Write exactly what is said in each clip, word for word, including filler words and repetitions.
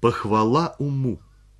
Похвала уму.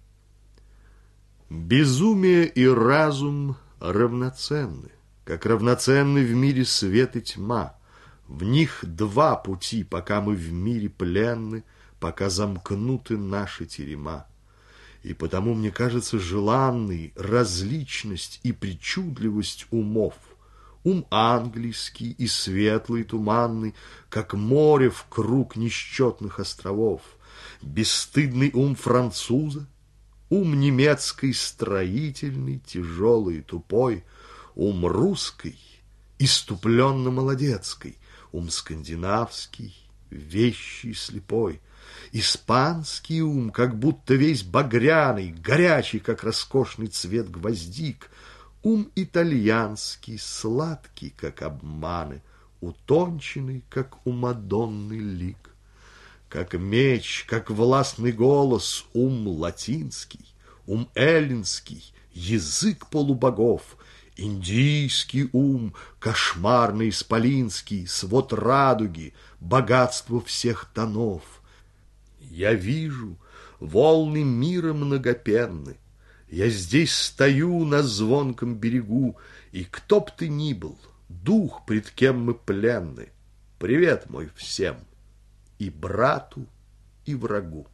Безумие и разум равноценны, как равноценны в мире свет и тьма. В них два пути, пока мы в мире пленны, пока замкнуты наши терема. И потому, мне кажется, желанной различность и причудливость умов. Ум английский и светлый, туманный, как море в круг несчетных островов. Бесстыдный ум француза, ум немецкий строительный, тяжелый и тупой, ум русский, иступленно-молодецкий, ум скандинавский, вещий, слепой, испанский ум, как будто весь багряный, горячий, как роскошный цвет гвоздик, ум итальянский, сладкий, как обманы, утонченный, как у Мадонны лик. Как меч, как властный голос, ум латинский, ум эллинский, язык полубогов, индийский ум, кошмарный исполинский, свод радуги, богатство всех тонов. Я вижу, волны мира многопенны, я здесь стою на звонком берегу, и кто б ты ни был, дух, пред кем мы пленны, привет мой всем, и брату, и врагу.